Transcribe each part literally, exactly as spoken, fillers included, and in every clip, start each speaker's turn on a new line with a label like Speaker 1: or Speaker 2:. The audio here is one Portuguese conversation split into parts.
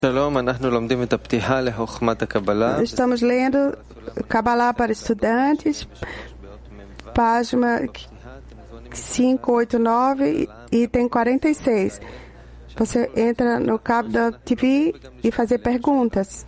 Speaker 1: Estamos lendo Kabbalah para estudantes, página quinhentos e oitenta e nove, item quarenta e seis. Você entra no Kabbalah T V e fazer perguntas.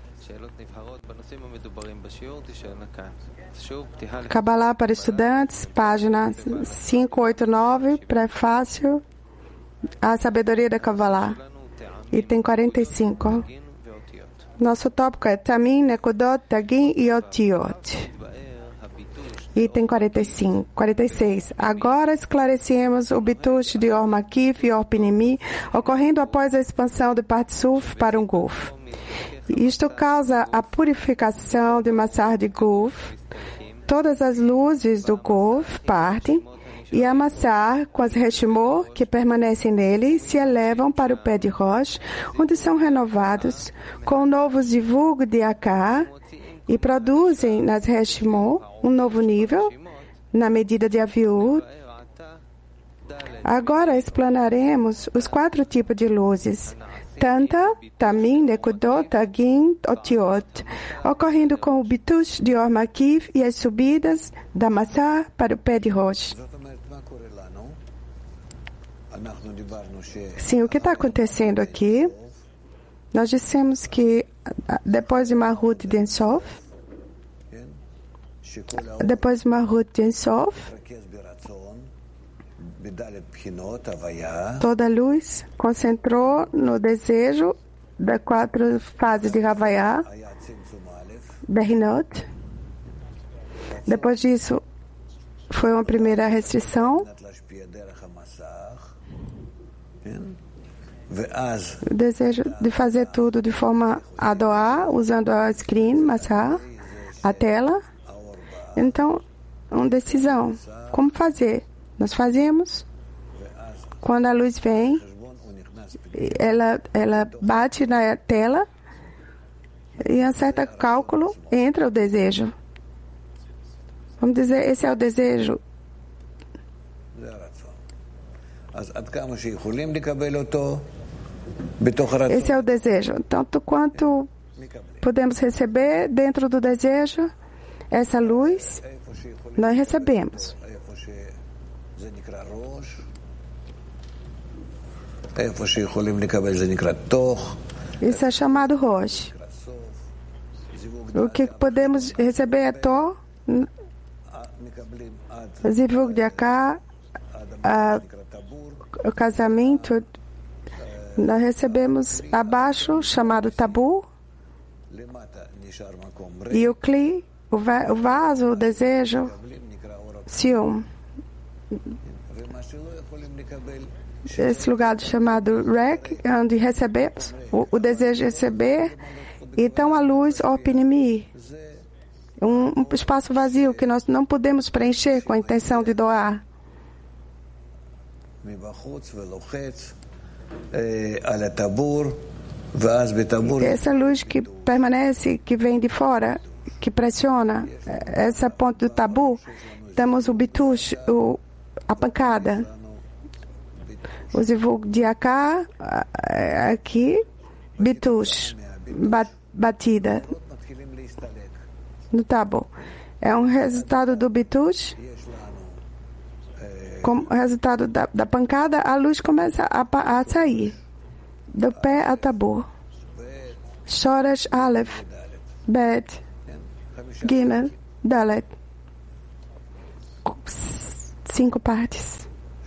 Speaker 1: Kabbalah para estudantes, página quinhentos e oitenta e nove, prefácio à sabedoria da Kabbalah. Item quarenta e cinco. Nosso tópico é Tamim, Nekudot, Tagim e Otiot. Item quarenta e cinco, quarenta e seis. Agora esclarecemos o Bitush de Or Makif e Or Pinimi, ocorrendo após a expansão do Partsuf para um Guf. Isto causa a purificação de Massar de Guf. Todas as luzes do Guf partem e a Massar, com as Reshimor que permanecem nele, se elevam para o pé de Rosh, onde são renovados com o novo Zivug de Akar e produzem nas Reshimor um novo nível, na medida de Aviud. Agora explanaremos os quatro tipos de luzes. Tanta, Tamim, Nekudot, Tagim, Otiot, ocorrendo com o Bitush de Or Makif e as subidas da Massar para o pé de Rosh. Sim, o que está acontecendo aqui? Nós dissemos que depois de Mahut de Ensof, depois de Mahut de Ensof, toda a luz concentrou no desejo das quatro fases de Havaiá, Behinot. Depois disso, foi uma primeira restrição. O desejo de fazer tudo de forma a doar, usando a screen, Massar, a tela. Então, uma decisão. Como fazer? Nós fazemos. Quando a luz vem, ela, ela bate na tela e em um certo cálculo entra o desejo. Vamos dizer, esse é o desejo. Esse é o desejo. Tanto quanto podemos receber dentro do desejo, essa luz, nós recebemos. Isso é chamado Rosh. O que podemos receber é Tor, Zivug de Akar, o casamento. Nós recebemos abaixo, chamado Tabu, e o Kli, o vaso, o desejo, Sium. Esse lugar chamado Rek, onde recebemos o, o desejo de receber. Então a luz, Opinimi, um, um espaço vazio que nós não podemos preencher com a intenção de doar. Essa luz que permanece, que vem de fora, que pressiona essa ponte do tabu, temos o bitush, o, a pancada. O zivug de Akar, aqui, bitush, batida no tabu. É um resultado do bitush. Como resultado da, da pancada, a luz começa a, a sair do pé ao tabu. Shoresh Aleph, Bet, Gimel, Dalet. Cinco partes.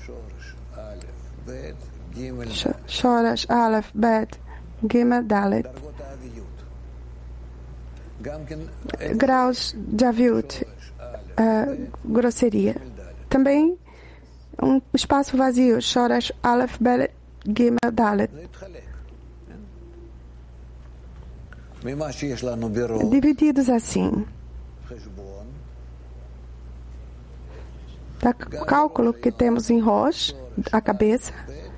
Speaker 1: Shoresh Aleph, Bet, Gimel, Dalet. Graus de Aviut, uh, grosseria. Também um espaço vazio, Shoresh Aleph, Bet, Gimel, Dalet. Divididos assim. Da cálculo que temos em Rosh, a cabeça.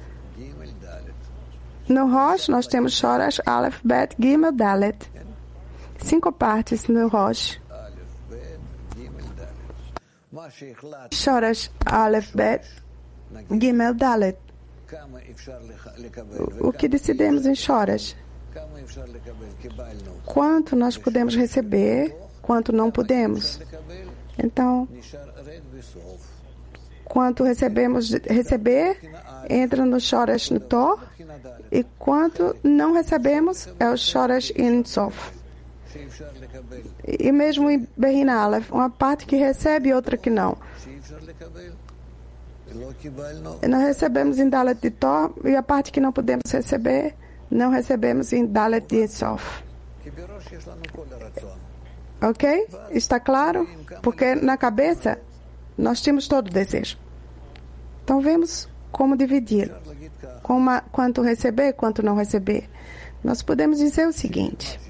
Speaker 1: No Rosh, nós temos Shoresh, Aleph, Bet, Gimel, Dalet. Cinco partes no Rosh. Shoresh, Aleph, Bet, Gimel, Dalet. O que decidimos em Shoresh? Quanto nós podemos receber, quanto não podemos. Então, quanto recebemos receber, entra no Shoresh no Tor, e quanto não recebemos, é o Shoresh in Sof. E mesmo em Behin Aleph, uma parte que recebe e outra que não. E nós recebemos em Dalet de Tor, e a parte que não podemos receber, não recebemos em Dalet de Sof. Ok? Está claro? Porque na cabeça nós temos todo o desejo. Então vemos como dividir. Como, quanto receber, quanto não receber. Nós podemos dizer o seguinte.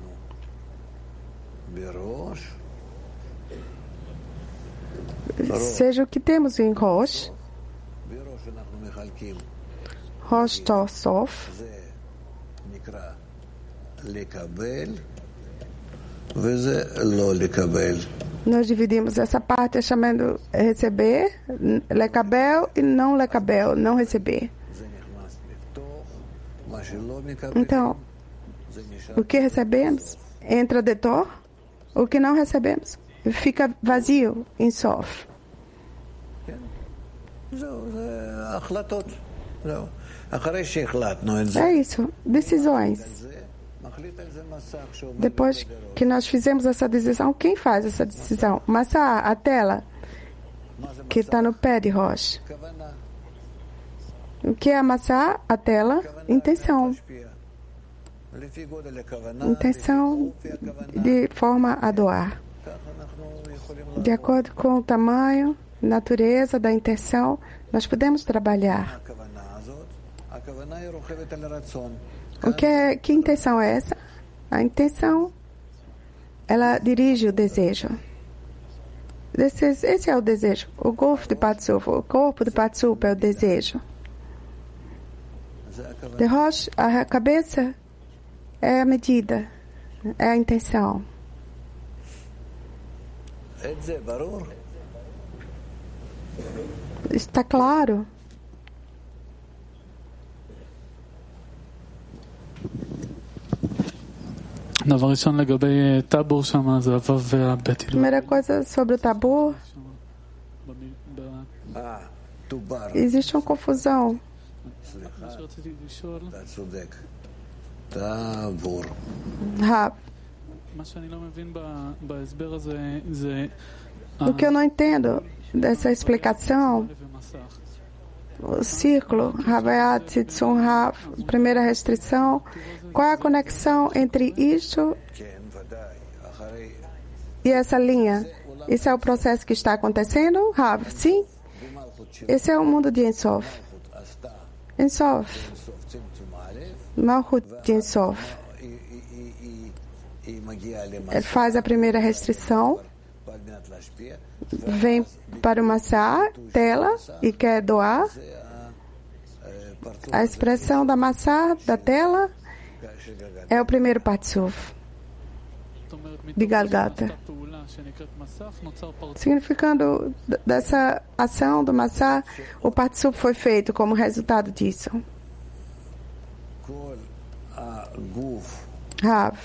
Speaker 1: Seja o que temos em Rosh, Rosh Tor Sof, nós dividimos essa parte chamando receber, lekabel e não lekabel, não receber. Então, o que recebemos entra de Tor, o que não recebemos fica vazio em Sof. É isso, decisões. Depois que nós fizemos essa decisão, quem faz essa decisão? Massá, a tela que está no pé de Rosh. O que é amassar? A tela? Intenção. Intenção de forma a doar. De acordo com o tamanho, natureza da intenção, nós podemos trabalhar. O que, é, que intenção é essa? A intenção, ela dirige o desejo. Esse, esse é o desejo. O golfo de Patsuf, o corpo de Patsuf é o desejo. De Rosh, a cabeça é a medida, é a intenção. Está claro? Primeira coisa sobre o tabu. Existe uma confusão. Rav, o que eu não entendo dessa explicação, o círculo, Havayat, Tzitsun, Rav, primeira restrição, qual é a conexão entre isso e essa linha? Esse é o processo que está acontecendo, Rav? Sim? Esse é o mundo de Ensof. Ensof. Malchut de Ensof. Ele faz a primeira restrição, vem para o massá, tela, e quer doar. A expressão da massá, da tela, é o primeiro Patsuf de Galgata. Significando dessa ação do massá, o Patsuf foi feito como resultado disso. Rav,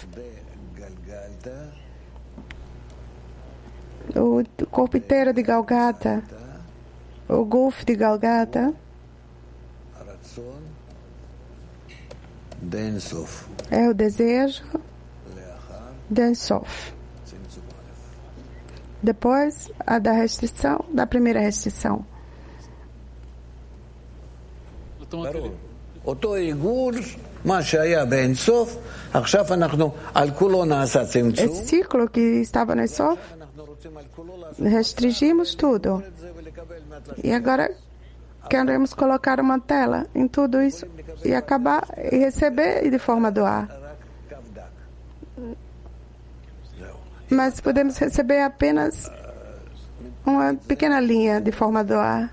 Speaker 1: o corpo inteiro de Galgata, o Guf de Galgata, é o desejo de Ensof. Depois, a da restrição, da primeira restrição. Esse ciclo que estava no Ensof, restringimos tudo. E agora queremos colocar uma tela em tudo isso e acabar e receber de forma doar. Mas podemos receber apenas uma pequena linha de forma doar.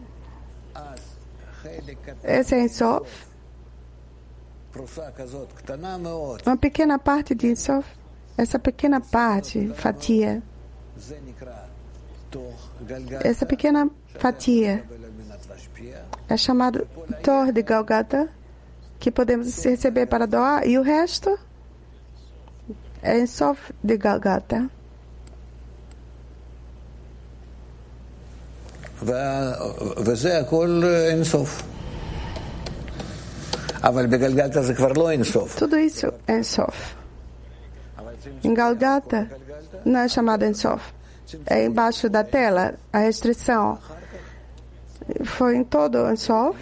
Speaker 1: Esse é Ensof. Uma pequena parte de Ensof. Essa pequena parte, fatia. Essa pequena fatia é chamada Tor de Galgata, que podemos receber para doar, e o resto é Ein Sof de Galgata.
Speaker 2: וזה הכל אין סוף. אבל בגלגלתא זה כבר לא אין סוף.
Speaker 1: Tudo isso é Ein Sof. Em Galgata não é chamado Ein Sof. É embaixo da tela, a restrição foi em todo Ein Sof.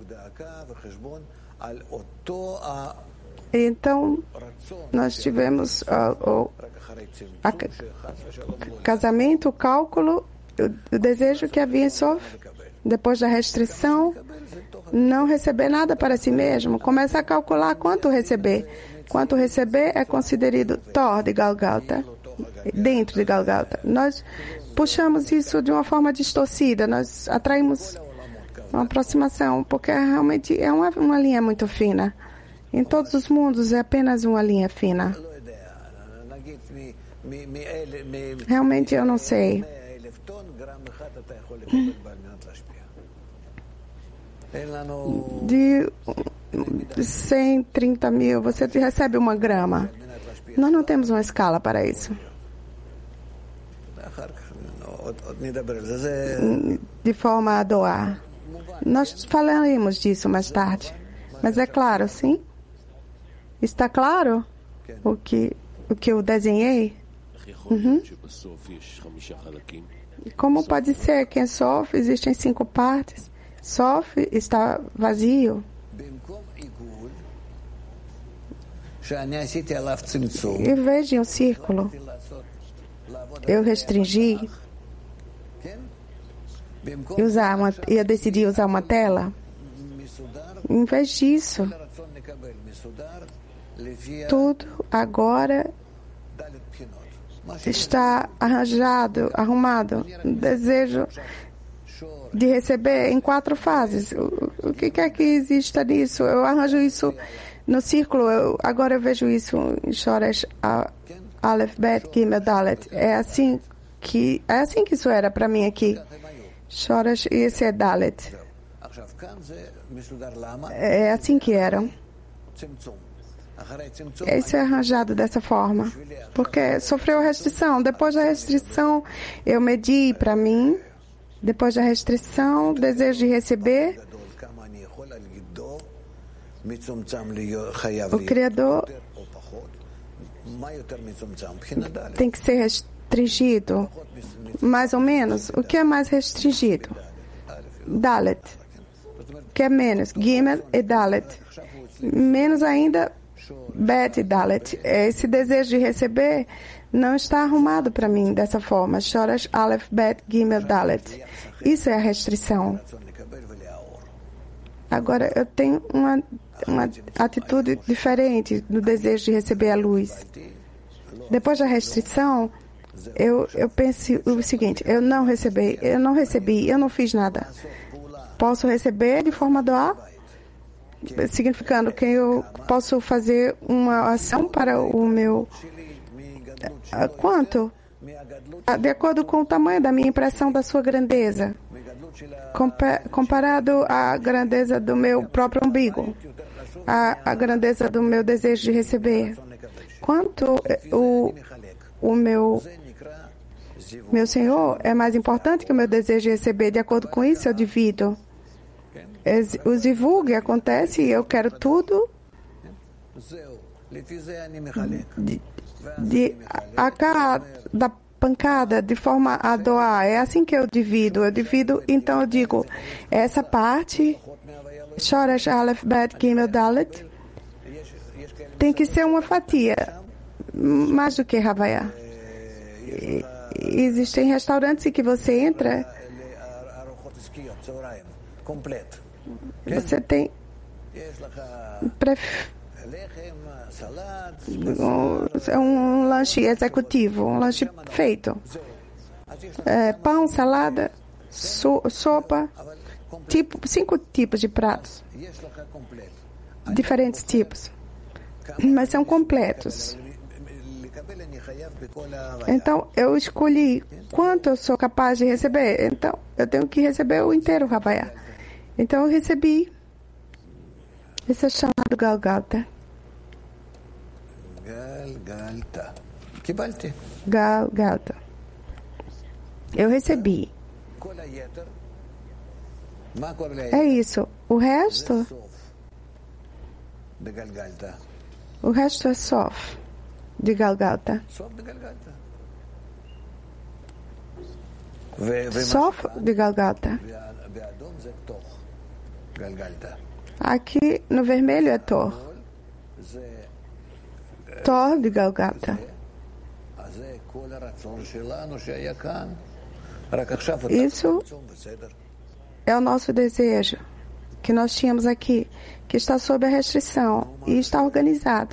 Speaker 1: Então, nós tivemos uh, o a, casamento, o cálculo, o, o desejo que havia em Sof, depois da restrição, não receber nada para si mesmo. Começa a calcular quanto receber. Quanto receber é considerado Tor de Galgata, dentro de Galgata. Nós puxamos isso de uma forma distorcida, nós atraímos uma aproximação, porque realmente é uma, uma linha muito fina. Em todos os mundos é apenas uma linha fina. Realmente eu não sei. De cento e trinta mil, você recebe uma grama. Nós não temos uma escala para isso. De forma a doar. Nós falaremos disso mais tarde. Mas é claro, sim? Está claro o que, o que eu desenhei? Uhum. Como pode ser que em Sof existem cinco partes? Sof está vazio. Em vez de um círculo, eu restringi e usar uma, eu decidi usar uma tela. Em vez disso, tudo agora está arranjado, arrumado. Desejo de receber em quatro fases. O, o que quer que exista nisso? Eu arranjo isso no círculo. Eu, agora eu vejo isso em Shoresh Aleph Bet Gimel Dalet. É assim que é assim que isso era para mim aqui. Shoresh, e esse é Dalet. É assim que eram. Isso é arranjado dessa forma, porque sofreu restrição. Depois da restrição, eu medi para mim. Depois da restrição, desejo de receber. O Criador tem que ser restringido, mais ou menos. O que é mais restringido? Dalet. O que é menos? Gimel e Dalet. Menos ainda, Bet e Dalet. Esse desejo de receber não está arrumado para mim dessa forma. Shoresh Aleph Bet Gimel Dalet. Isso é a restrição. Agora, eu tenho uma, uma atitude diferente no desejo de receber a luz. Depois da restrição, eu, eu penso o seguinte: eu não recebi, eu não recebi, eu não fiz nada. Posso receber de forma a doar, significando que eu posso fazer uma ação para o meu... Quanto? De acordo com o tamanho da minha impressão da sua grandeza, comparado à grandeza do meu próprio umbigo, à, à grandeza do meu desejo de receber. Quanto o, o meu, meu Senhor é mais importante que o meu desejo de receber, de acordo com isso eu divido. O zivug acontece e eu quero tudo de, de a cá da pancada, de forma a doar. É assim que eu divido. Eu divido, então eu digo, essa parte, Shoresh Aleph Bet Gimel Dalet, tem que ser uma fatia, mais do que Havaiá. Existem restaurantes em que você entra, você tem pref... um, um lanche executivo, um lanche feito. É, pão, salada, so, sopa, tipo, cinco tipos de pratos. Diferentes tipos. Mas são completos. Então, eu escolhi quanto eu sou capaz de receber. Então, eu tenho que receber o inteiro Havaiá. Então, eu recebi Isso é chamado Galgalta.
Speaker 2: Galgalta. Kibalti.
Speaker 1: Galgalta. Eu recebi. É isso. O resto... O resto é Sof de Galgalta. Sof de Galgalta. Aqui no vermelho é Tor. Tor de Galgalta. Isso é o nosso desejo que nós tínhamos aqui, que está sob a restrição e está organizado.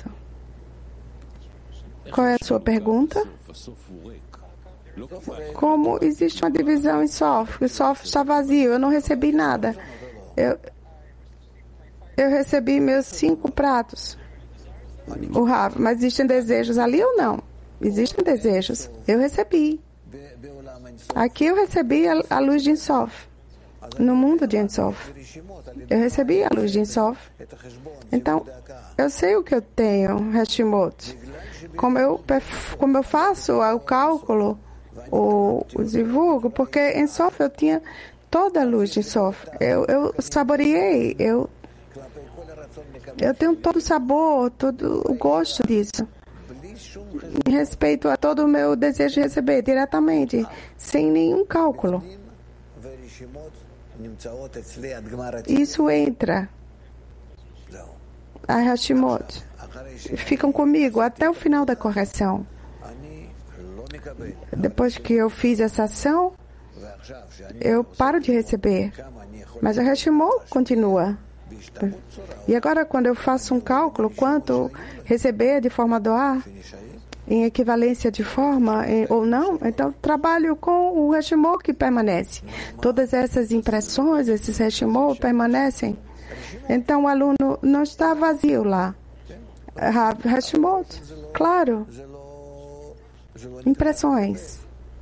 Speaker 1: Qual é a sua pergunta? Como existe uma divisão em Sof? O Sof está vazio, eu não recebi nada. Eu, eu recebi meus cinco pratos. O Rav, mas existem desejos ali ou não? Existem desejos. Eu recebi. Aqui eu recebi a, a luz de Ensof. No mundo de Ensof. Eu recebi a luz de Ensof. Então, eu sei o que eu tenho, Hashimot. Como eu, como eu faço o cálculo, o, o divulgo, porque em Ensof eu tinha toda a luz de Ensof. Eu, eu saboreei, eu, eu tenho todo o sabor, todo o gosto disso. Em respeito a todo o meu desejo de receber diretamente, sem nenhum cálculo. Isso entra. A Hashimot ficam comigo até o final da correção. Depois que eu fiz essa ação, eu paro de receber. Mas a Hashimot continua. E agora, quando eu faço um cálculo, quanto receber de forma doar, em equivalência de forma em, ou não, então trabalho com o Hashimot que permanece. Todas essas impressões, esses Hashimot permanecem. Então o aluno não está vazio lá. Hashimot, claro. Impressões.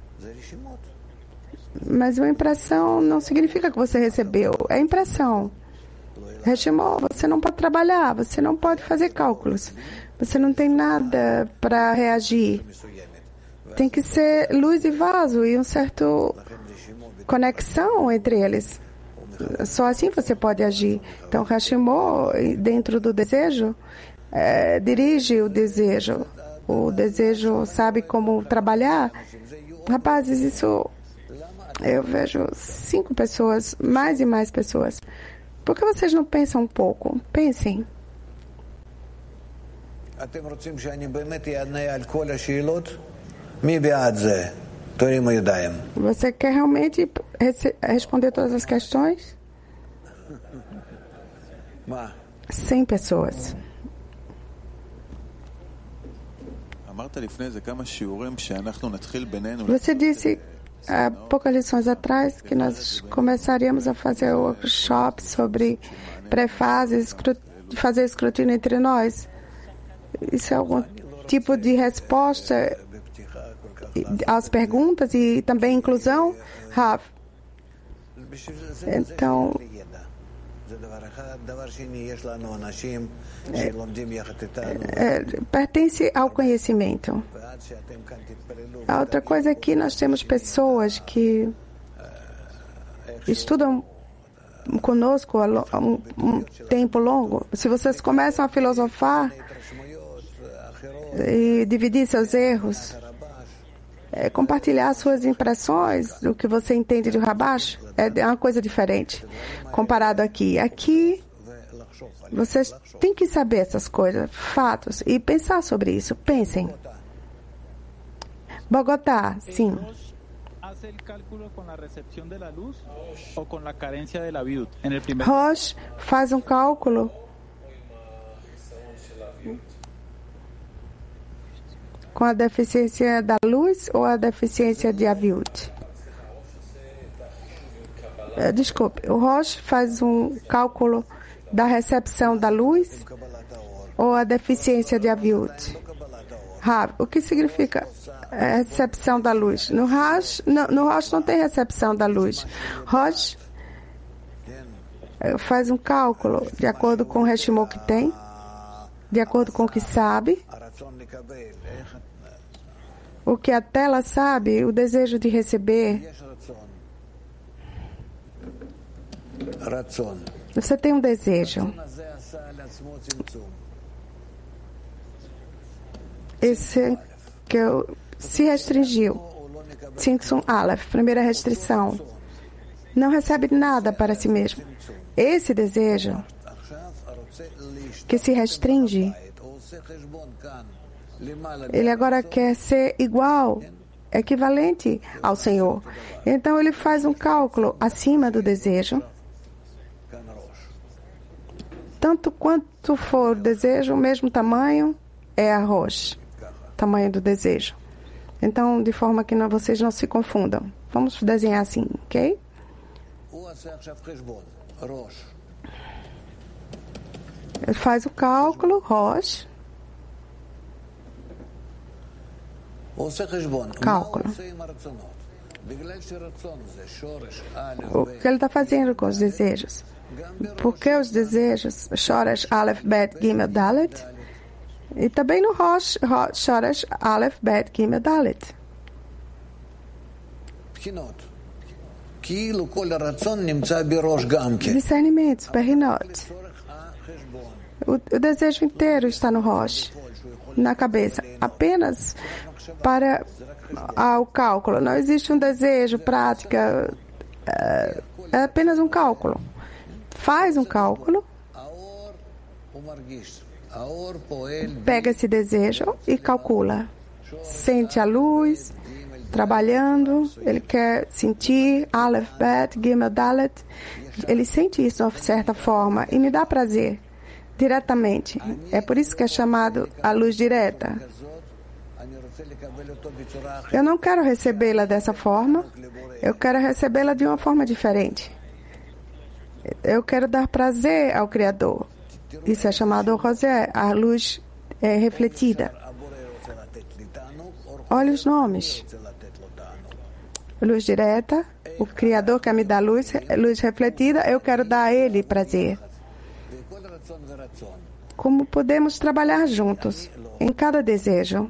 Speaker 1: Mas uma impressão não significa que você recebeu. É impressão. Hashimot, você não pode trabalhar, você não pode fazer cálculos. Você não tem nada para reagir. Tem que ser luz e vaso e um certo conexão entre eles. Só assim você pode agir. Então, Hashimot, dentro do desejo, é, dirige o desejo. O desejo sabe como trabalhar. Rapazes, isso... Eu vejo cinco pessoas, mais e mais pessoas. Por que vocês não pensam um pouco? Pensem. Você quer realmente responder todas as questões? cem pessoas. Você disse há poucas lições atrás que nós começaríamos a fazer workshops sobre pré-fase, escrut- fazer escrutínio entre nós. Isso é algum tipo de resposta às perguntas e também inclusão, Rav? Então, é, é, pertence ao conhecimento. A outra coisa é que nós temos pessoas que estudam conosco há um, um tempo longo. Se vocês começam a filosofar e dividir seus erros, é, compartilhar suas impressões do que você entende de Rabash, é uma coisa diferente comparado aqui. Aqui, vocês têm que saber essas coisas, fatos, e pensar sobre isso. Pensem. Bogotá, sim. Rosh faz um cálculo com a deficiência da luz ou a deficiência de aviut? Desculpe, o Rosh faz um cálculo da recepção da luz ou a deficiência de aviut? Rav, o que significa a recepção da luz? No Rosh, no, no Rosh não tem recepção da luz. Rosh faz um cálculo de acordo com o Hashimot que tem, de acordo com o que sabe, o que a tela sabe, o desejo de receber. Você tem um desejo. Esse que eu, se restringiu. Tzimtzum Aleph, primeira restrição. Não recebe nada para si mesmo. Esse desejo que se restringe, ele agora quer ser igual, equivalente ao Senhor. Então ele faz um cálculo acima do desejo. Tanto quanto for o desejo, o mesmo tamanho é a Rosh, tamanho do desejo. Então, de forma que não, vocês não se confundam. Vamos desenhar assim, ok? Ele faz o cálculo, Rosh. Cálculo. O que ele está fazendo com os desejos? Porque os desejos, Shoresh, Aleph, Bet, Gimel, Dalet, e também no Rosh, Shoresh, Aleph, Bet, Gimel, Dalet. Discernimentos, Berinot. O, o desejo inteiro está no Rosh, na cabeça. Apenas para ah, o cálculo. Não existe um desejo, prática. É, é apenas um cálculo. Faz um cálculo, pega esse desejo e calcula. Sente a luz, trabalhando, ele quer sentir Aleph, Bet, Gimel, Dalet. Ele sente isso de certa forma e me dá prazer, diretamente. É por isso que é chamado a luz direta. Eu não quero recebê-la dessa forma, eu quero recebê-la de uma forma diferente. Eu quero dar prazer ao Criador. Isso é chamado Rosé, a luz é, refletida. Olha os nomes. Luz direta, o Criador quer me dar luz, luz refletida, eu quero dar a Ele prazer. Como podemos trabalhar juntos, em cada desejo.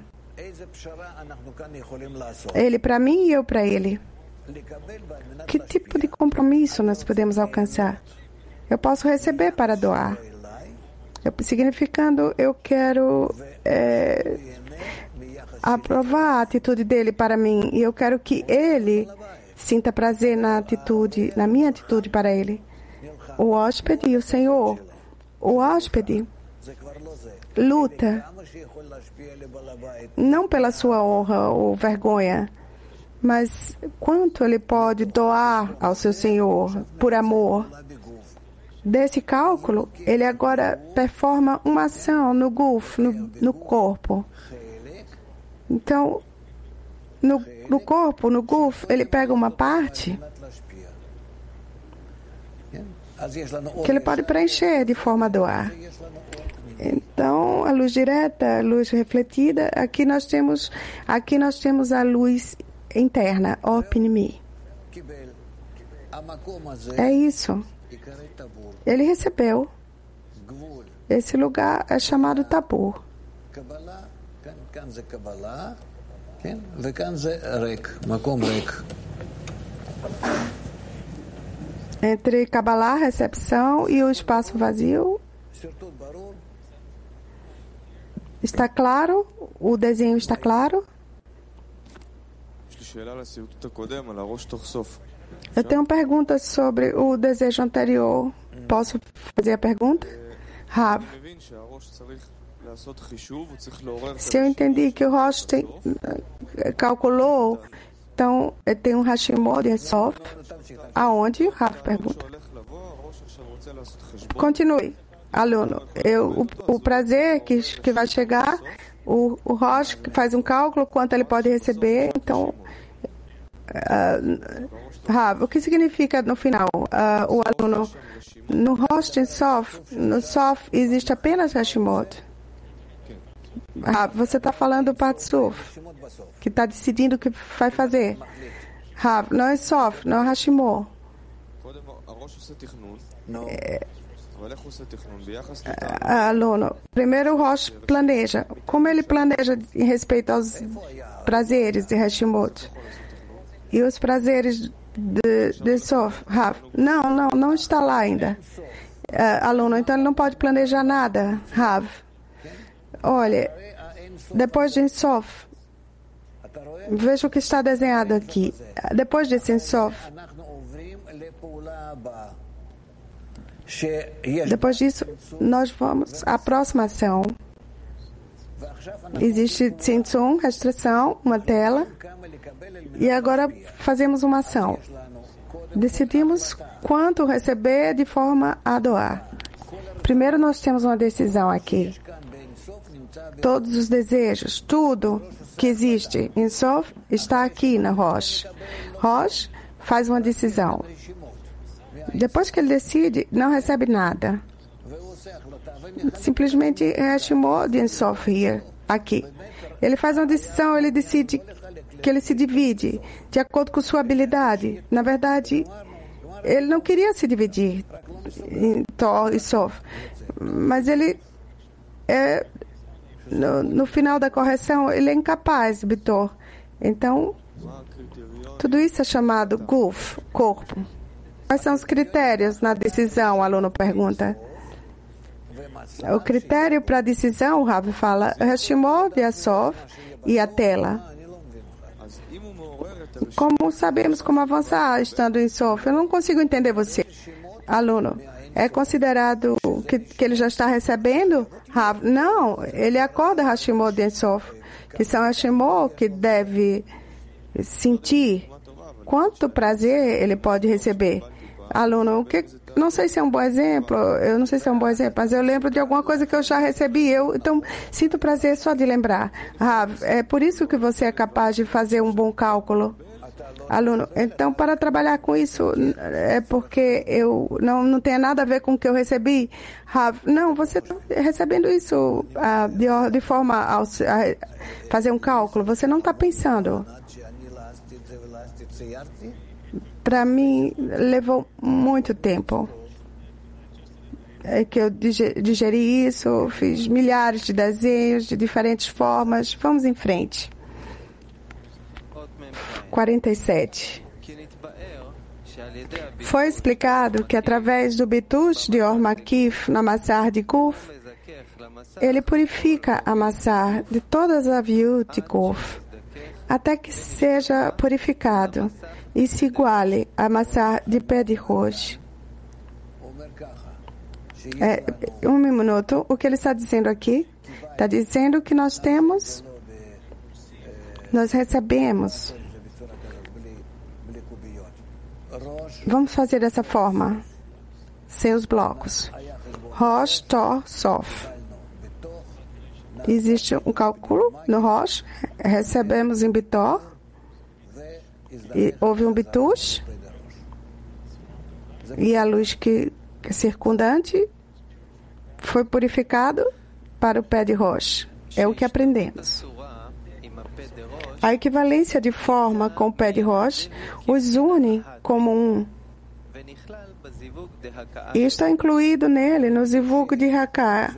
Speaker 1: Ele para mim e eu para Ele. Que tipo de compromisso nós podemos alcançar? Eu posso receber para doar. Eu, significando, eu quero é, aprovar a atitude dele para mim. E eu quero que ele sinta prazer na atitude, na minha atitude para ele. O hóspede e o Senhor. O hóspede luta não pela sua honra ou vergonha, mas quanto ele pode doar ao seu Senhor por amor. Desse cálculo, ele agora performa uma ação no guf, no, no corpo. Então, no, no corpo, no guf, ele pega uma parte que ele pode preencher de forma a doar. Então, a luz direta, a luz refletida, aqui nós temos, aqui nós temos a luz interna, Opinimi. É isso. Ele recebeu. Esse lugar é chamado Tabur. Entre Kabbalah, recepção, e o espaço vazio. Está claro? O desenho está claro? Eu tenho uma pergunta sobre o desejo anterior. Posso fazer a pergunta? Rav. Se eu entendi que o Rosh tem, calculou, então tem um Hashimot e Sof. Aonde? Rav pergunta. Continue, aluno. Eu, o, o prazer que, que vai chegar, o, o Rosh faz um cálculo, quanto ele pode receber, então... Uh, Rav, o que significa no final? Uh, o aluno, no Rosh e Sof, no Sof existe apenas Hashimot. Rav, você está falando do Patsuf, que está decidindo o que vai fazer. Rav, não é Sof, não é Hashimot. Aluno, primeiro o Rosh planeja. Como ele planeja em respeito aos prazeres de Hashemot e os prazeres de, de Sof? Rav? Não, não, não está lá ainda. Uh, aluno, então ele não pode planejar nada, Rav. Olha, depois de Sof, veja o que está desenhado aqui. Depois de Sof, depois disso, nós vamos à próxima ação. Existe Tzimtzum, restrição, uma tela, e agora fazemos uma ação. Decidimos quanto receber de forma a doar. Primeiro nós temos uma decisão aqui. Todos os desejos, tudo que existe em Sof está aqui na Rosh. Rosh faz uma decisão. Depois que ele decide, não recebe nada. Simplesmente Hashemot em Sof here, aqui. Ele faz uma decisão, ele decide que ele se divide de acordo com sua habilidade. Na verdade, ele não queria se dividir em Tor e Sof, mas ele é, no, no final da correção, ele é incapaz, Bitor. Então, tudo isso é chamado Guf, corpo. Quais são os critérios na decisão? O aluno pergunta. O critério para a decisão, o Rav fala, Hashemot e a Sof e a tela. Como sabemos como avançar estando em Sof? Eu não consigo entender você. Aluno, é considerado que, que ele já está recebendo? Rav? Não, ele acorda Hashemot e Sof, que são Hashemot que deve sentir quanto prazer ele pode receber. Aluno, o que, não sei se é um bom exemplo, eu não sei se é um bom exemplo, mas eu lembro de alguma coisa que eu já recebi, eu, então sinto prazer só de lembrar. Rav, é por isso que você é capaz de fazer um bom cálculo. Aluno, então para trabalhar com isso, é porque eu não, não tem nada a ver com o que eu recebi? Rav, não, você está recebendo isso ah, de, de forma a, a fazer um cálculo, você não está pensando. Para mim, levou muito tempo. É que eu digeri isso, fiz milhares de desenhos de diferentes formas. Vamos em frente. quarenta e sete. Foi explicado que através do Bitush de Or Makif na Massar de Kuf, ele purifica a Massar de todas as aviut de Kuf, até que seja purificado e se iguale a Massar de pé de Rosh. É, um minuto, o que ele está dizendo aqui? Está dizendo que nós temos, nós recebemos. Vamos fazer dessa forma, sem os blocos. Rosh, Tor, Sof. Existe um cálculo no Rosh, recebemos em Bitor, e houve um Bitush, e a luz que é circundante foi purificado para o pé de Rosh. É o que aprendemos. A equivalência de forma com o pé de Rosh os une como um. E está incluído nele, no zivug de Haká.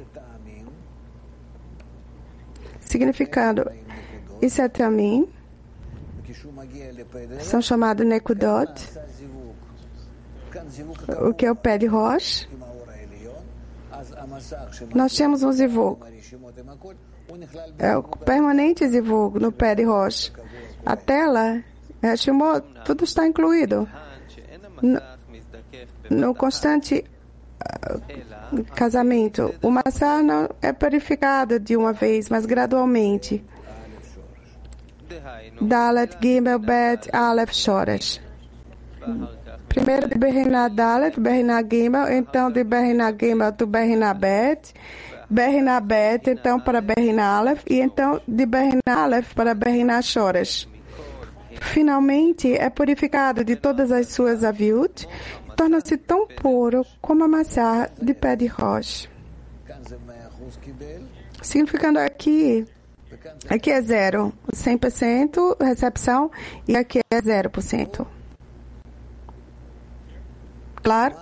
Speaker 1: Significando, isso é tamim, são chamados Nekudot, o que é o pé de Rosh. Nós temos um zivug, é o permanente zivug no pé de Rosh. A tela, Hashemot, tudo está incluído. No, no constante uh, casamento, o Massar não é purificado de uma vez, mas gradualmente. Dalet, Gimel, Bet, Aleph, Shoresh. Primeiro de Berinah Dalet, Berinah Gimel, então de Berinah Gimel to Berinah Bet, Berinah Bet, então para Berinah Aleph, e então de Berinah Aleph para Berinah Shoresh. Finalmente é purificado de todas as suas aviut, torna-se tão puro como a Massar de pé de Rosh. Significando aqui, aqui é zero, cem por cento recepção, e aqui é zero por cento. claro?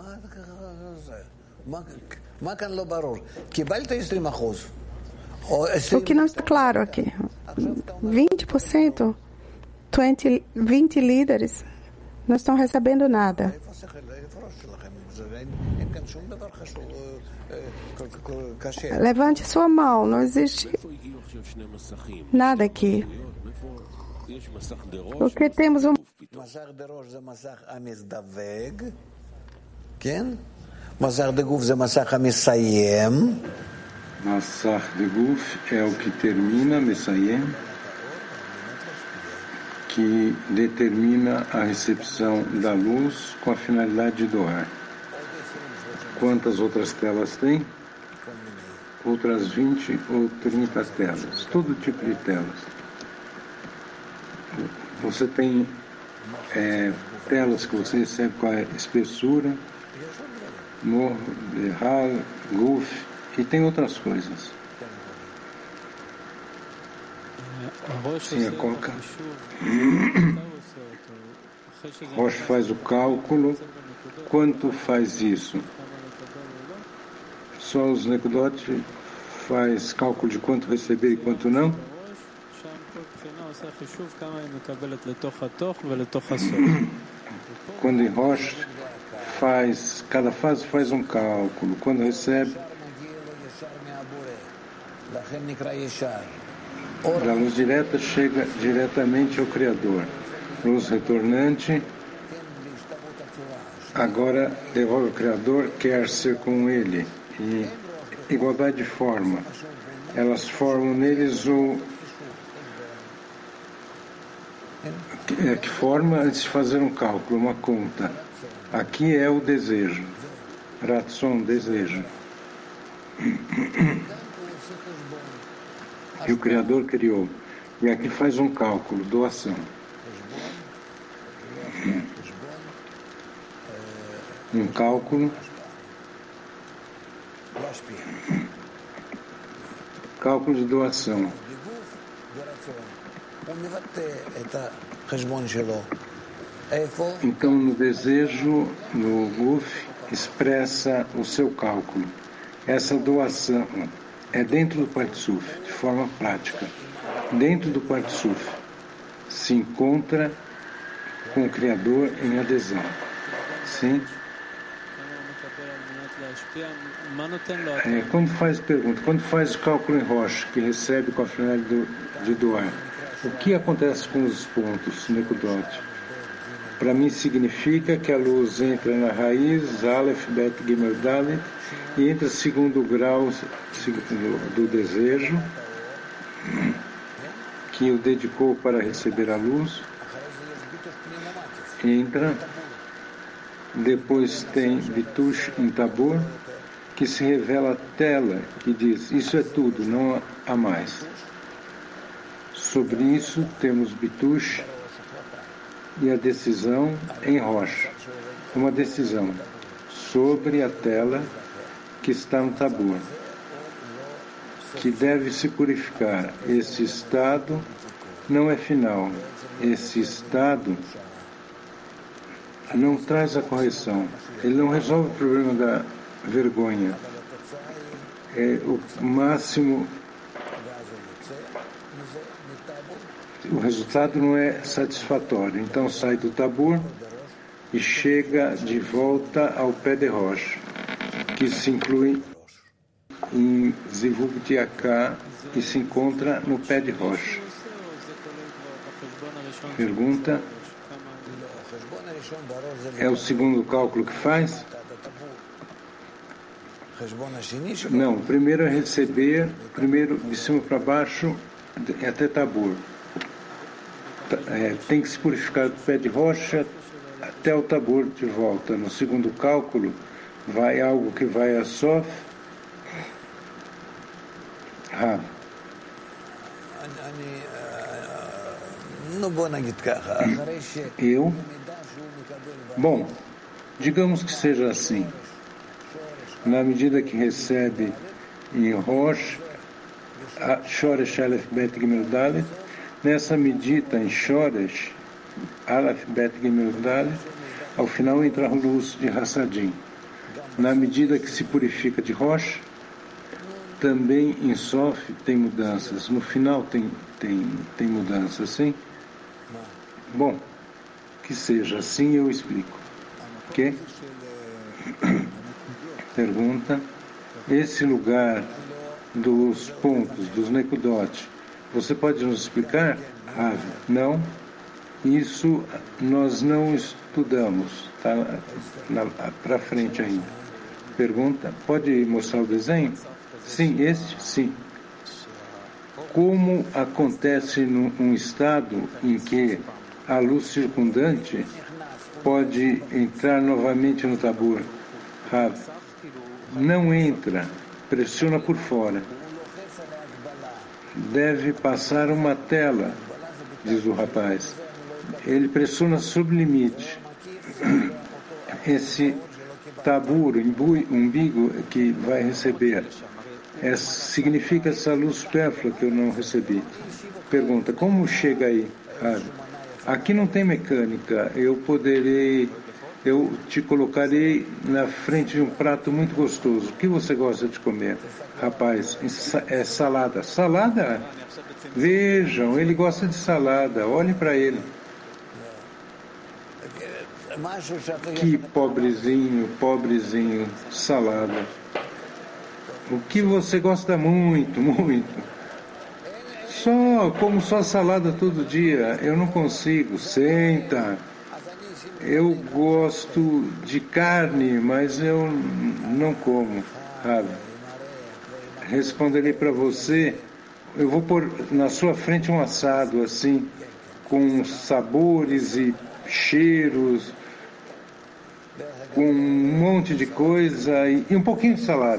Speaker 1: O que não está claro aqui? vinte por cento, vinte líderes não estão recebendo nada. Levante sua mão, não existe nada aqui. Porque temos um
Speaker 2: Massach de Guf é Massach HaMesayem.
Speaker 3: Massach de Guf é o que termina, Mesayem, que determina a recepção da luz com a finalidade de doar. Quantas outras telas tem? Outras vinte ou trinta telas, todo tipo de telas. Você tem é, telas que você recebe com a espessura, Mor, Hal, Guf, e tem outras coisas. Sim, a coca. Rocha faz o cálculo. Quanto faz isso? Só os Nekudot faz cálculo de quanto receber e quanto não? Quando em Rocha faz, cada fase faz um cálculo. Quando recebe, a luz direta chega diretamente ao Criador. Luz retornante agora devolve ao Criador, quer ser com Ele. E igualdade de forma. Elas formam neles o que, que forma antes de fazer um cálculo, uma conta. Aqui é o desejo. Ratson, desejo. E o Criador criou. E aqui faz um cálculo, doação. Um cálculo. Cálculo de doação. Então, no desejo, no Guf, expressa o seu cálculo. Essa doação é dentro do Partsuf, de forma prática. Dentro do Partsuf se encontra com o Criador em adesão. Sim? É, quando faz pergunta, quando faz o cálculo em Rocha, que recebe com a finalidade de doar, o que acontece com os pontos, Nekudot? Para mim significa que a luz entra na raiz, Aleph, Bet, Gimel, Dalet, e entra segundo grau do desejo, que o dedicou para receber a luz, entra, depois tem Bitush em Tabor, que se revela a tela que diz, isso é tudo, não há mais. Sobre isso temos Bitush e a decisão em Rocha, uma decisão sobre a tela que está no Tabor, que deve se purificar. Esse estado não é final. Esse estado não traz a correção. Ele não resolve o problema da vergonha. É o máximo. O resultado não é satisfatório. Então sai do Tabor e chega de volta ao pé de rocha, que se inclui em Zivug Tiaká e se encontra no pé de rocha. Pergunta: é o segundo cálculo que faz? Não, primeiro é receber, primeiro de cima para baixo até Tabor. É, tem que se purificar do pé de rocha até o Tabor de volta. No segundo cálculo vai algo que vai a Sof. Ah. Eu? Bom, digamos que seja assim. Na medida que recebe em Rosh, Shoresh Aleph Bet Gimel Dalet, nessa medida em Shoresh Aleph Bet Gimel Dalet, Ao final entra a luz de Hassadim. Na medida que se purifica de Rosh, também em Sof tem mudanças. No final tem, tem, tem mudanças, sim? Bom, que seja assim, eu explico. Ok? Pergunta. Esse lugar dos pontos, dos Nekudot, você pode nos explicar? Ah, não. Isso nós não estudamos. Está para frente ainda. Pergunta. Pode mostrar o desenho? Sim, este? Sim. Como acontece num estado em que a luz circundante pode entrar novamente no tabor? Rav, não entra, pressiona por fora. Deve passar uma tela, diz o rapaz. Ele pressiona sob limite. Esse tabur, umbigo que vai receber, é, significa essa luz supérflua que eu não recebi. Pergunta, como chega aí? Ah, aqui não tem mecânica, eu poderei, eu te colocarei na frente de um prato muito gostoso. O que você gosta de comer? Rapaz, é salada. Salada? Vejam, ele gosta de salada, olhem para ele. Que pobrezinho, pobrezinho, salada. O que você gosta muito, muito? Só, como só salada todo dia, eu não consigo. Senta. Eu gosto de carne, mas eu não como. Sabe? Responderei para você, eu vou pôr na sua frente um assado assim, com sabores e cheiros, com um monte de coisa e, e um pouquinho de salada.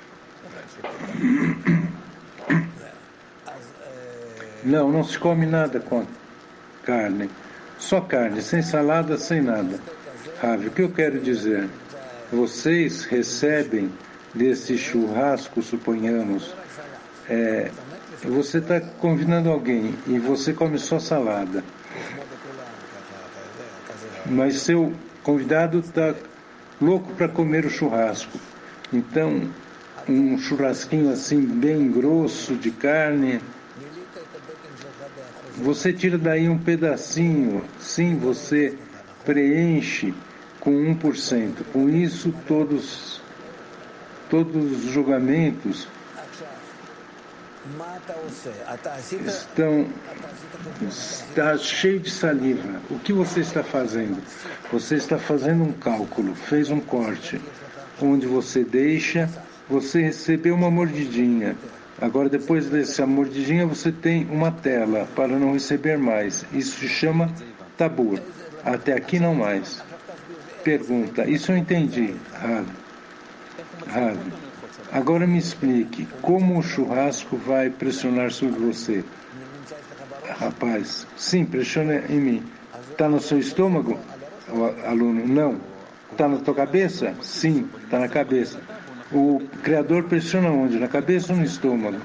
Speaker 3: Não, não se come nada com carne. Só carne, sem salada, sem nada. Ravi, o que eu quero dizer? Vocês recebem desse churrasco, suponhamos, é, você está convidando alguém e você come só salada. Mas seu convidado está louco para comer o churrasco. Então, um churrasquinho assim bem grosso de carne, você tira daí um pedacinho, sim, você preenche com um por cento. Com isso, todos, todos os julgamentos estão está cheio de saliva. O que você está fazendo? Você está fazendo um cálculo, fez um corte, onde você deixa, você recebeu uma mordidinha. Agora, depois dessa mordidinha, você tem uma tela para não receber mais. Isso se chama tabur. Até aqui não mais. Pergunta, isso eu entendi, Rav. Rav, agora me explique, como o churrasco vai pressionar sobre você? Rapaz, sim, pressiona em mim. Está no seu estômago? O aluno, não. Está na tua cabeça? Sim, está na cabeça. O Criador pressiona onde? Na cabeça ou no estômago?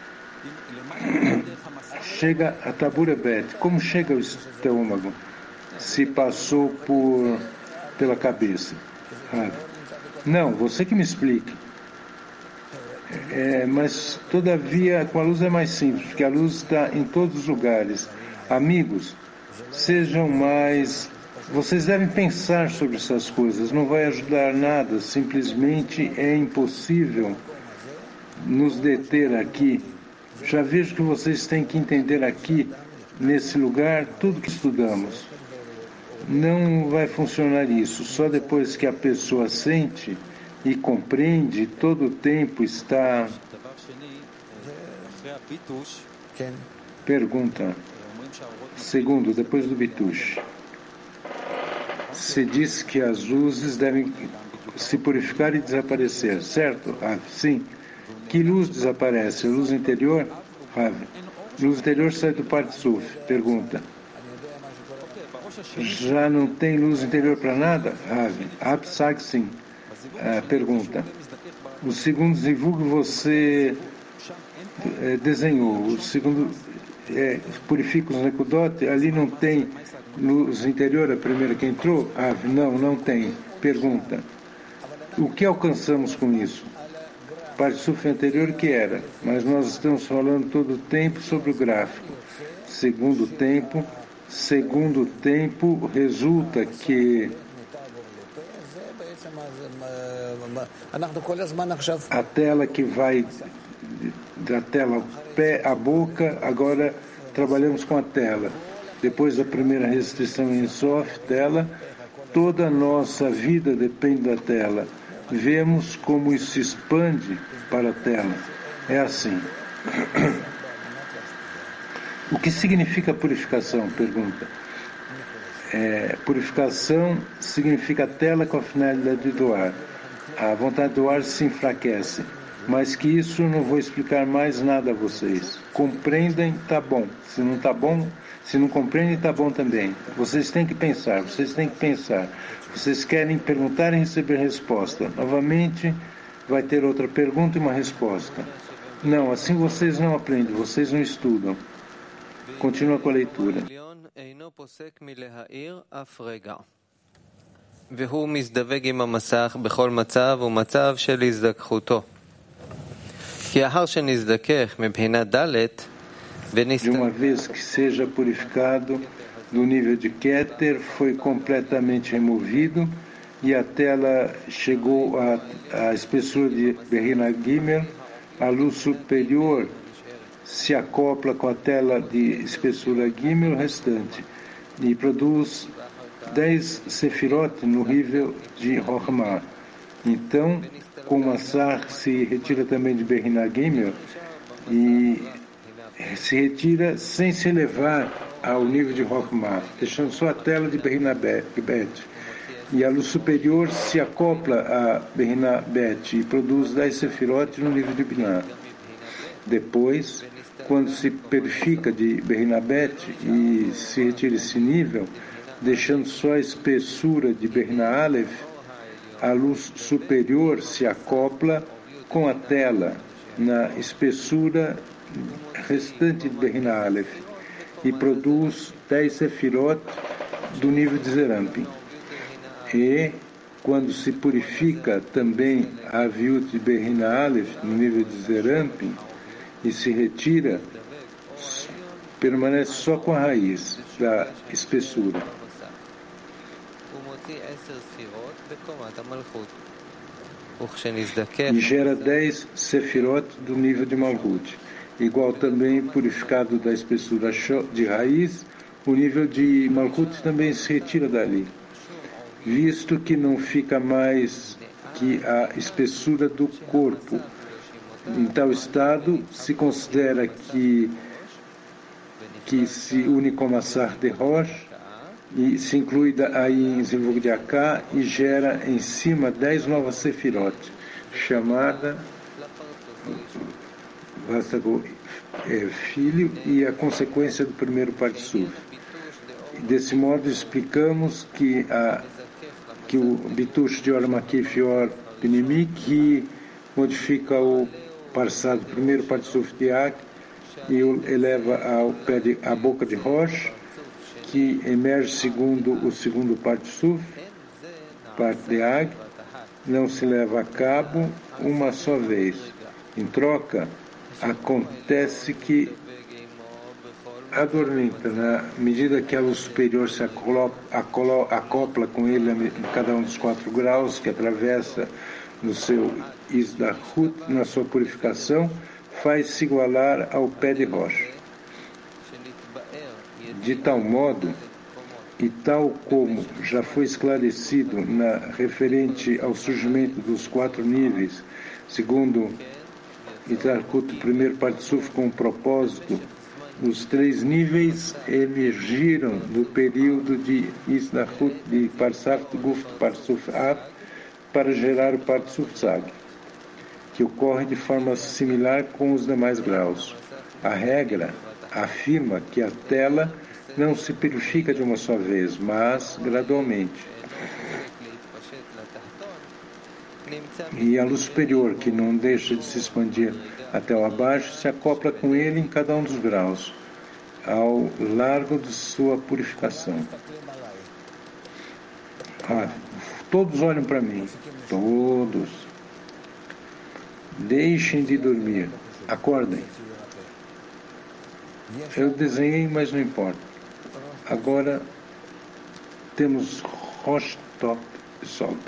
Speaker 3: Chega a taburebet. Como chega o estômago? Se passou por, pela cabeça. Ah, não, você que me explique. É, mas, todavia, com a luz é mais simples, porque a luz está em todos os lugares. Amigos, sejam mais... Vocês devem pensar sobre essas coisas, não vai ajudar nada, simplesmente é impossível nos deter aqui. Já vejo que vocês têm que entender aqui, nesse lugar, tudo que estudamos. Não vai funcionar isso, só depois que a pessoa sente e compreende, todo o tempo está... Pergunta. Segundo, depois do Bitush. Você diz que as luzes devem se purificar e desaparecer, certo? Ah, sim. Que luz desaparece? A luz interior? Ah, luz interior sai do Partsuf. Pergunta. Já não tem luz interior para nada? Ah, Absag sim. Ah, pergunta. O segundo zivug você eh, desenhou. O segundo é, purifica os Nekudot, ali não tem luz interior, a primeira que entrou? Ah, não, não tem. Pergunta. O que alcançamos com isso? Parsuf anterior que era, mas nós estamos falando todo o tempo sobre o gráfico. Segundo tempo, segundo tempo resulta que a tela que vai da tela pé à boca, agora trabalhamos com a tela. Depois da primeira restrição em soft, tela, toda a nossa vida depende da tela. Vemos como isso se expande para a tela. É assim. O que significa purificação? Pergunta. É, purificação significa a tela com a finalidade de doar. A vontade de doar se enfraquece. Mas que isso não vou explicar mais nada a vocês. Compreendem, tá bom. Se não tá bom, se não compreendem, tá bom também. Vocês têm que pensar, vocês têm que pensar. Vocês querem perguntar e receber resposta. Novamente, vai ter outra pergunta e uma resposta. Não, assim vocês não aprendem, vocês não estudam. Continua com a leitura.
Speaker 4: והוא מזדווג עם המסך בכל מצב ומצב של הזדככותו. כי אחר שנזדכך מבחינת ד'
Speaker 3: De uma vez que seja purificado do nível de Keter, foi completamente removido e a tela chegou à, à espessura de Berrina Gimel, a luz superior se acopla com a tela de espessura Gimel restante e produz dez sefirot no nível de Rochma. Então, com o Massar se retira também de Berrina Gimel e se retira sem se elevar ao nível de Rochma, deixando só a tela de Berrina Bet. E a luz superior se acopla a Berrina Bet e produz dez sefirot no nível de Binah. Depois, quando se purifica de Berrina Bet e se retira esse nível, deixando só a espessura de Berrina Aleph, a luz superior se acopla com a tela na espessura restante de Berrina Aleph e produz dez sefirot do nível de Zerampin. E, quando se purifica também a Aviut de Berrina Aleph no nível de Zerampin e se retira, permanece só com a raiz da espessura. E gera dez sefirot do nível de Malhut, igual também purificado da espessura de raiz, o nível de Malhut também se retira dali, visto que não fica mais que a espessura do corpo. Em tal estado, se considera que, que se une com Massar de Rosh, e se inclui aí em Zivug de Aká e gera em cima dez novas sefirot, chamada é, filho e a consequência do primeiro Partsuf. Desse modo explicamos que, a, que o Bitush de Or Makif e Or Pnimi, que modifica o parsado do primeiro Partsuf de Ak e o eleva ao pé de, à boca de Rosh, que emerge segundo o segundo Partsuf, parte de Ag, não se leva a cabo uma só vez. Em troca, acontece que adormenta, na medida que a luz superior se acolo, acolo, acopla com ele em cada um dos quatro graus que atravessa no seu Isdahut, na sua purificação, faz-se igualar ao pé de Rosh. De tal modo, e tal como já foi esclarecido na referente ao surgimento dos quatro níveis, segundo Itarkut, o primeiro Partsuf com o propósito, os três níveis emergiram do período de Isdahut de Parsaf Guft Parsuf Ab para gerar o Partsuf Tzag, que ocorre de forma similar com os demais graus. A regra afirma que a tela não se purifica de uma só vez, mas gradualmente. E a luz superior, que não deixa de se expandir até o abaixo, se acopla com ele em cada um dos graus. ao largo de sua purificação. Ah, todos olham para mim. Todos. Deixem de dormir. Acordem. Eu desenhei, mas não importa. Agora temos Rosh Top Sof.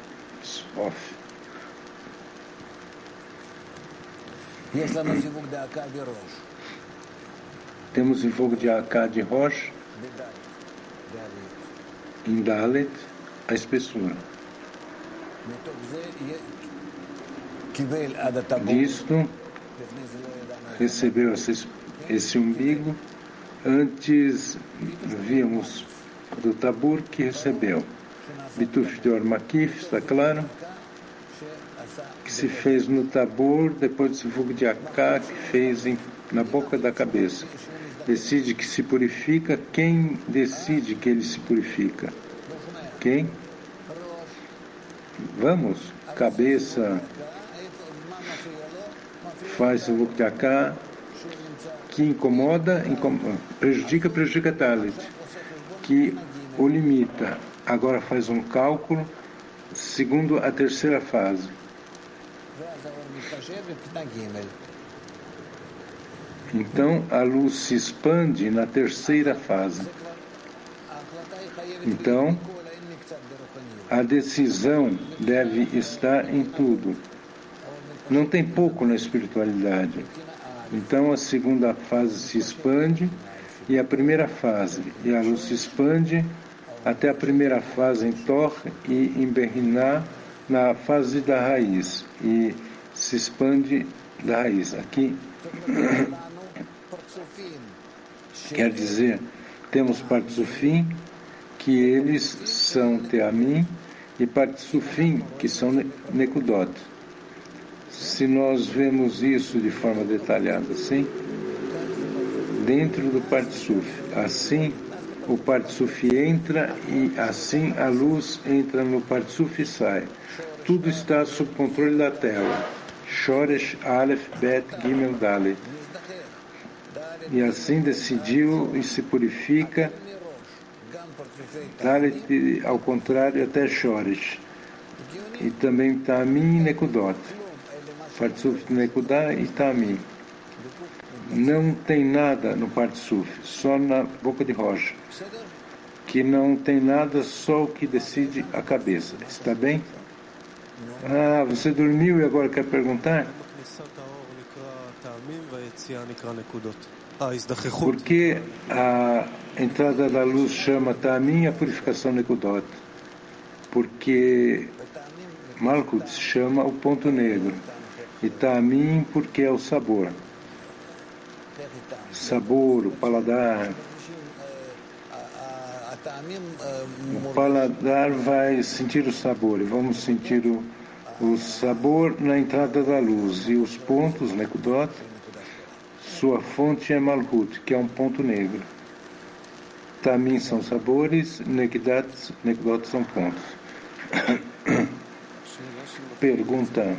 Speaker 3: Temos em fogo de Aká de Rosh, em Dalet, a espessura. Disto, recebeu esse, esse umbigo. Antes víamos do Tabur que recebeu. Bituf de Ormakif, está claro? Que se fez no Tabur, depois desse fogo de Aká, que fez em, na boca da cabeça. Decide que se purifica. Quem decide que ele se purifica? Quem? Vamos. Cabeça faz o fogo de Aká, que incomoda, incomoda, prejudica, prejudica Talit, que o limita. Agora faz um cálculo segundo a terceira fase. Então a luz se expande na terceira fase. Então a decisão deve estar em tudo. Não tem pouco na espiritualidade. Então a segunda fase se expande e a primeira fase, e a luz se expande até a primeira fase em Tor e em Berriná, na fase da raiz, e se expande da raiz. Aqui quer dizer, temos Partsufim, que eles são Teamim, e Partsufim, que são Nekudot. Se nós vemos isso de forma detalhada assim, dentro do Partsuf, assim o Partsuf entra e assim a luz entra no Partsuf e sai. Tudo está sob controle da tela. Shoresh, Aleph, Bet, Gimel, Dalet. E assim decidiu e se purifica. Dalet, ao contrário, até Shoresh. E também Tamim e Nekudot. Partsuf, Nekudá e Tamim. Não tem nada no Partsuf, só na boca de rocha. Que não tem nada, só o que decide a cabeça. Está bem? Ah, você dormiu e agora quer perguntar? Por que a entrada da luz chama Tamim a purificação Nekudot? Porque Malkut chama o ponto negro. E Tamim porque é o sabor. Sabor, o paladar. O paladar vai sentir o sabor. E vamos sentir o, o sabor na entrada da luz. E os pontos, Nekudot, sua fonte é Malhut, que é um ponto negro. Tamim são sabores, Nekudot, Nekudot são pontos. Pergunta.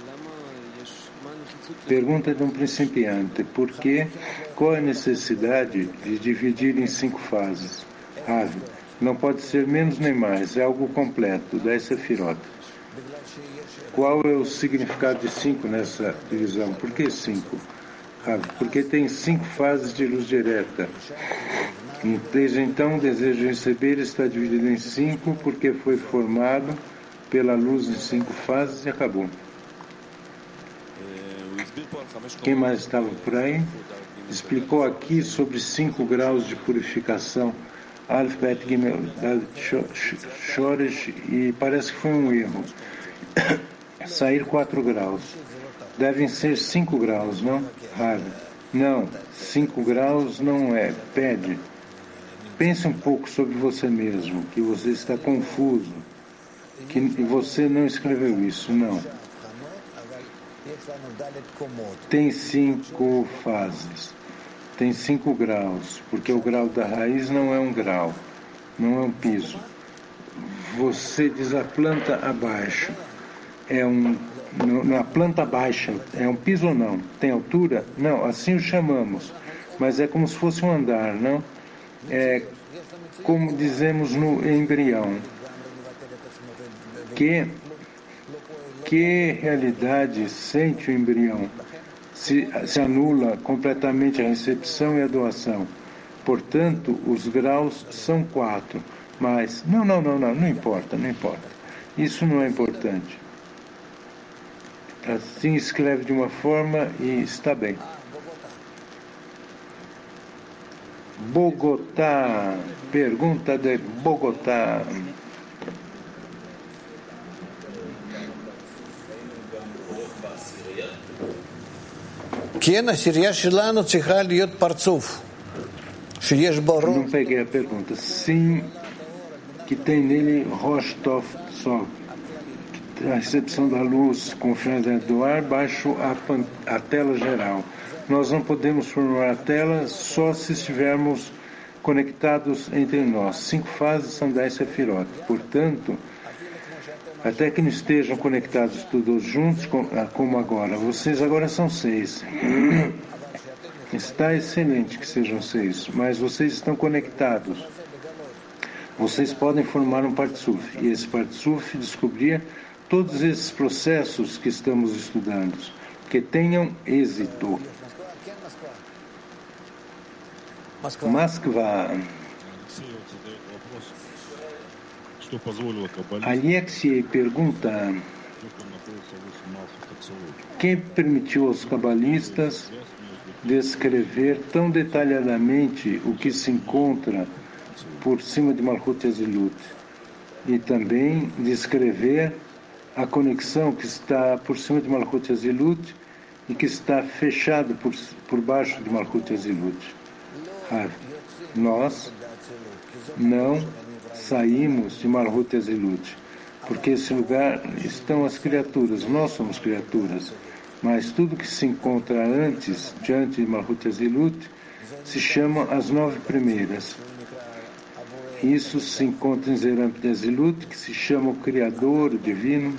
Speaker 3: Pergunta de um principiante: por que, qual é a necessidade de dividir em cinco fases? Rav, não pode ser menos nem mais, é algo completo, dez sefirot. Qual é o significado de cinco nessa divisão? Por que cinco? Rav, porque tem cinco fases de luz direta. Desde então, o desejo de receber está dividido em cinco, porque foi formado pela luz em cinco fases e acabou. Quem mais estava por aí? Explicou aqui sobre cinco graus de purificação. Aleph, Bet, Gimel, Shoresh, e parece que foi um erro. Sair quatro graus. Devem ser cinco graus, não? Rav. Não, cinco graus não é. Pede. Pense um pouco sobre você mesmo, que você está confuso, que você não escreveu isso, não. Tem cinco fases, tem cinco graus, porque o grau da raiz não é um grau, não é um piso. Você diz a planta abaixo, é um, na planta baixa, é um piso ou não? Tem altura? Não, assim o chamamos. mas é como se fosse um andar, não? É como dizemos no embrião. Que, que realidade sente o embrião? Se, se anula completamente a recepção e a doação. Portanto, os graus são quatro. Mas, não, não, não, não, não importa, não importa. Isso não é importante. Assim escreve de uma forma e está bem. Bogotá, pergunta de Bogotá.
Speaker 2: כן, הסירייה שלנו צריכה להיות פרצוף, שיש בו רוב.
Speaker 3: Não peguei a pergunta. Sim, que tem nele Rosh Tov Sov, a recepção da luz com finalidade do ar baixo a, pan, a tela geral. Nós não podemos formar a tela só se estivermos conectados entre nós. Cinco fases são dez sefirot. Portanto, até que não estejam conectados todos juntos, como agora. Vocês agora são seis. Está excelente que sejam seis, mas vocês estão conectados. Vocês podem formar um Partsuf, e esse Partsuf descobrir todos esses processos que estamos estudando, que tenham êxito. Moskva. Alexei pergunta: quem permitiu aos cabalistas descrever tão detalhadamente o que se encontra por cima de Malchut Yazilut e também descrever a conexão que está por cima de Malchut Yazilut e que está fechado por, por baixo de Malchut Yazilut? Ah, nós não saímos de Malchut Yazilut, porque esse lugar estão as criaturas, nós somos criaturas, mas tudo que se encontra antes, diante de Malchut Yazilut, se chama as nove primeiras. Isso se encontra em Zeramp de Yazilut, que se chama o Criador, o Divino.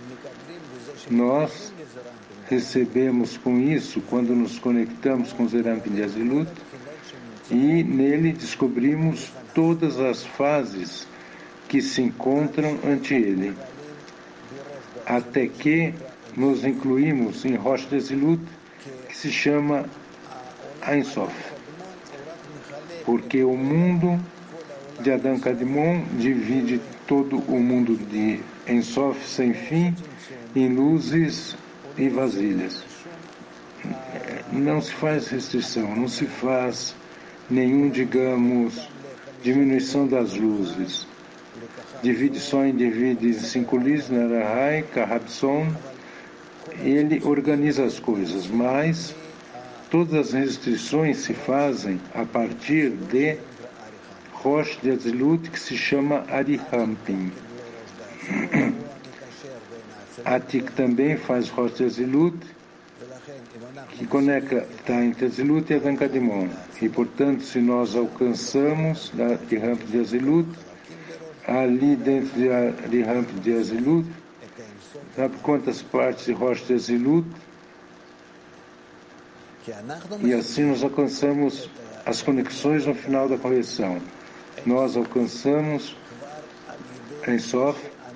Speaker 3: Nós recebemos com isso, quando nos conectamos com Zeramp de Yazilut, e nele descobrimos todas as fases que se encontram ante ele, até que nos incluímos em Rosh Yazilut, que se chama Ein Sof, porque o mundo de Adam Kadmon divide todo o mundo de Ein Sof sem fim em luzes e vasilhas. Não se faz restrição, não se faz nenhum, digamos, diminuição das luzes. Divide só em divide em cinco luzes, Narahai, Kahabson. Ele organiza as coisas, mas todas as restrições se fazem a partir de Rosh Yazilut, que se chama Arihampin. Atik também faz Rosh Yazilut, que conecta entre Yazilut e Adam Kadmon. E, portanto, se nós alcançamos a Arihamp de Yazilut, ali dentro de Arihamp de Yazilut, sabe quantas partes de Rosh Yazilut? E assim nós alcançamos as conexões no final da coleção. Nós alcançamos Ein Sof,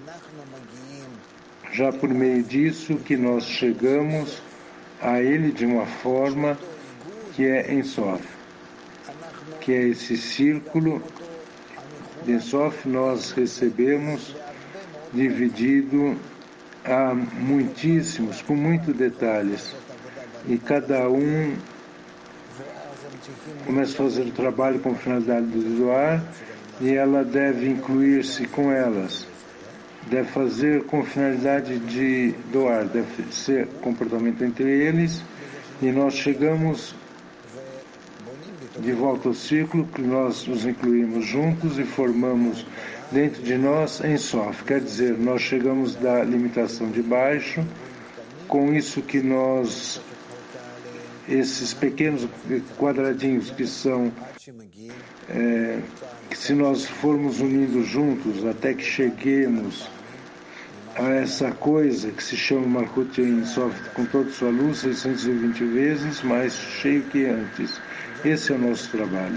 Speaker 3: já por meio disso que nós chegamos a ele de uma forma que é Ein Sof, que é esse círculo de Ein Sof nós recebemos dividido a muitíssimos, com muitos detalhes, e cada um começa a fazer o trabalho com finalidade de doar, e ela deve incluir-se com elas, deve fazer com finalidade de doar, deve ser comportamento entre eles, e nós chegamos de volta ao círculo, que nós nos incluímos juntos e formamos dentro de nós Ein Sof, quer dizer, nós chegamos da limitação de baixo, com isso que nós, esses pequenos quadradinhos que são, é, que se nós formos unindo juntos até que cheguemos a essa coisa que se chama Malchut Ein Sof, com toda sua luz, seiscentas e vinte vezes mais cheio que antes. Esse é o nosso trabalho.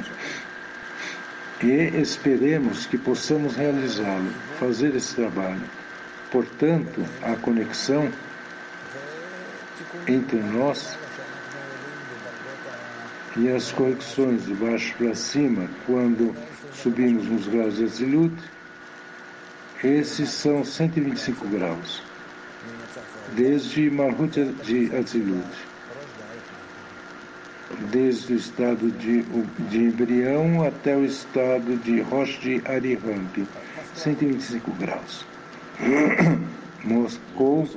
Speaker 3: E esperemos que possamos realizá-lo, fazer esse trabalho. Portanto, a conexão entre nós e as correções de baixo para cima, quando subimos nos graus de Atzilut, esses são cento e vinte e cinco graus, desde Malhut de Atzilut, desde o estado de, de embrião até o estado de Rosh de Arihamp, cento e vinte e cinco graus. Moscou.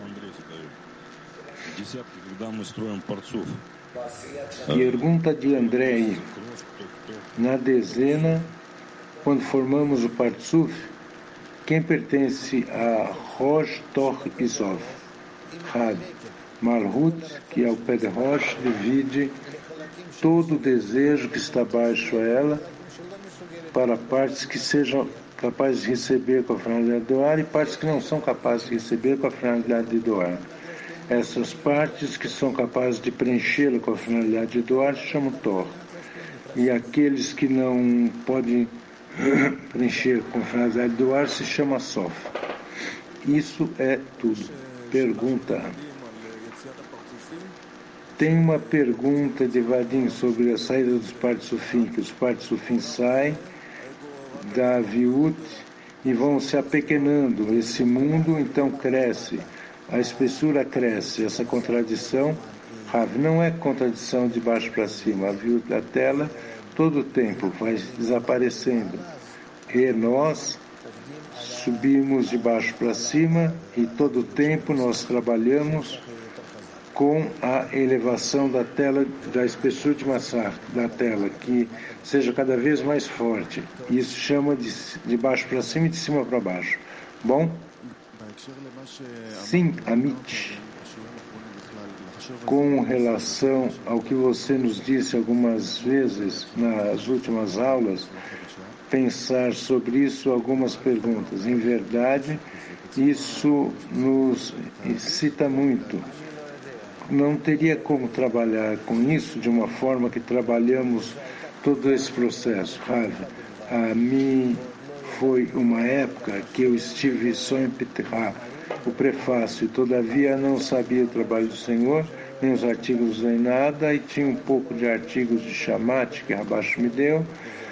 Speaker 3: Pergunta de Andrei. Na dezena, quando formamos o Partsuf, quem pertence a Rosh Tor Isov? Had. Malhut, que é o pé de Rosh, divide todo o desejo que está abaixo a ela para partes que sejam capazes de receber com a finalidade de doar e partes que não são capazes de receber com a finalidade de doar. Essas partes que são capazes de preenchê-la com a finalidade de doar se chamam Tor. E aqueles que não podem preencher com a finalidade de doar se chama Sof. Isso é tudo. Pergunta. Tem uma pergunta de Vadim sobre a saída dos Partsufim, que os Partsufim saem da Viut e vão se apequenando. Esse mundo então cresce, a espessura cresce. Essa contradição, Rav, não é contradição de baixo para cima. A Viut da tela todo o tempo vai desaparecendo. E nós subimos de baixo para cima e todo o tempo nós trabalhamos com a elevação da tela, da espessura de massacre, da tela, que seja cada vez mais forte. Isso chama de, de baixo para cima e de cima para baixo. Bom? Sim, Amit. Com relação ao que você nos disse algumas vezes nas últimas aulas, pensar sobre isso algumas perguntas. Em verdade, isso nos excita muito. Não teria como trabalhar com isso de uma forma que trabalhamos todo esse processo. Rav, a mim foi uma época que eu estive só em Petrá, o prefácio, todavia não sabia o trabalho do Senhor, nem os artigos nem nada, e tinha um pouco de artigos de Shamat que abaixo me deu,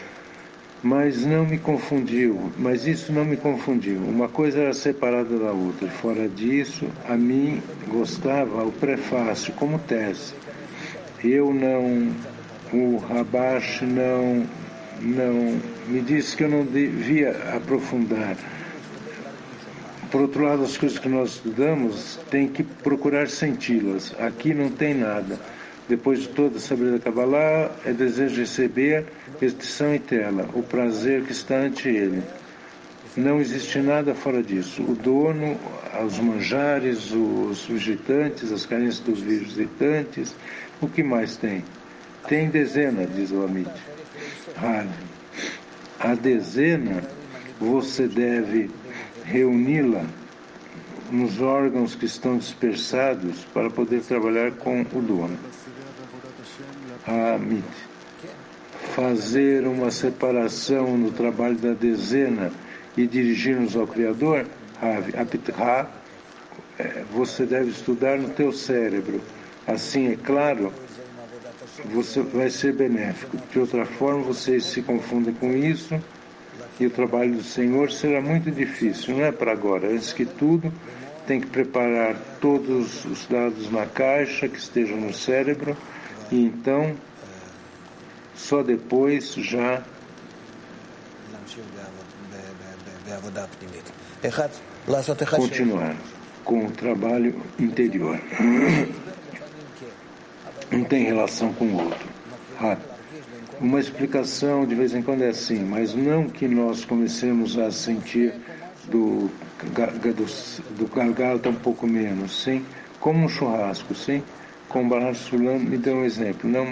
Speaker 3: mas não me confundiu, mas isso não me confundiu. Uma coisa era separada da outra. Fora disso, a mim gostava o prefácio como tese. Eu não, o Rabash não, não me disse que eu não devia aprofundar. Por outro lado, as coisas que nós estudamos tem que procurar senti-las. Aqui não tem nada. Depois de toda a sabedoria da Kabbalah, é desejo de receber restrição e tela, o prazer que está ante ele. Não existe nada fora disso. O dono, os manjares, os visitantes, as carências dos visitantes, o que mais tem? Tem dezena, diz o Amit. Rav, a dezena, você deve reuni-la nos órgãos que estão dispersados para poder trabalhar com o dono. Amit. Fazer uma separação no trabalho da dezena e dirigir-nos ao Criador, Apitra, você deve estudar no teu cérebro. Assim, é claro, você vai ser benéfico. De outra forma, vocês se confundem com isso e o trabalho do Senhor será muito difícil. Não é para agora. Antes que tudo, tem que preparar todos os dados na caixa que estejam no cérebro e então, só depois já continuar com o trabalho interior. Não tem relação com o outro. Uma explicação de vez em quando é assim, mas não que nós comecemos a sentir do, do, do gargalo um pouco menos, sim? Como um churrasco, sim? Com o Baruch Sulam me deu um exemplo. Não